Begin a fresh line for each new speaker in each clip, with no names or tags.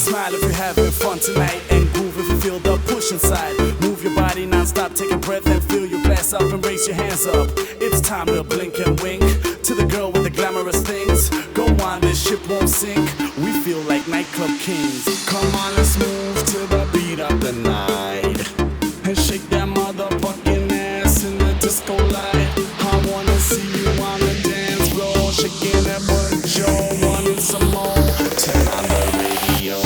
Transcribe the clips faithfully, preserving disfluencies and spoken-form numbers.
Smile if you're having fun tonight, and groove if you feel the push inside. Move your body non-stop, take a breath and fill your glass up and raise your hands up. It's time to blink and wink to the girl with the glamorous things. Go on, this ship won't sink. We feel like nightclub kings. Come on, let's move to the beat of the night and shake that motherfucking ass in the disco light. I wanna see you on the dance floor, shaking that butt, Joe, wanting some more. Turn on the radio.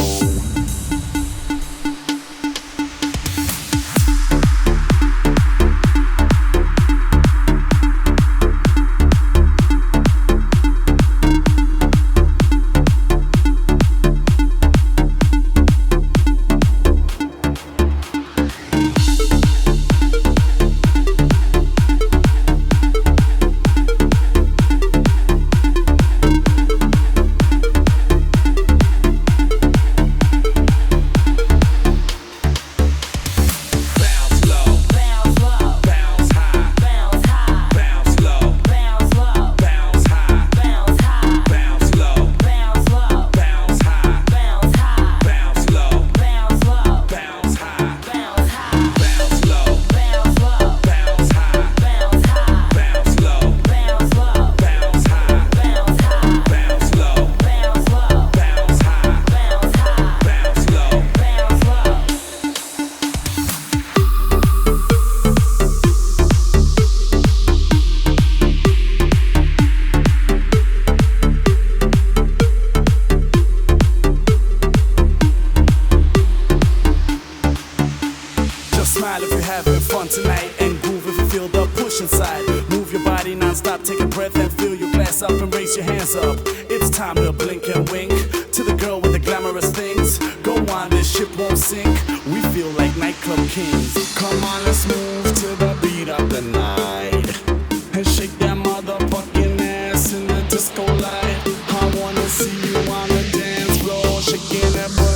Smile if you're having fun tonight, and groove if you feel the push inside. Move your body non-stop, take a breath and fill your glass up and raise your hands up. It's time to blink and wink to the girl with the glamorous things. Go on, this ship won't sink. We feel like nightclub kings. Come on, let's move to the beat of the night and shake that motherfucking ass in the disco light. I wanna see you on the dance floor, shaking that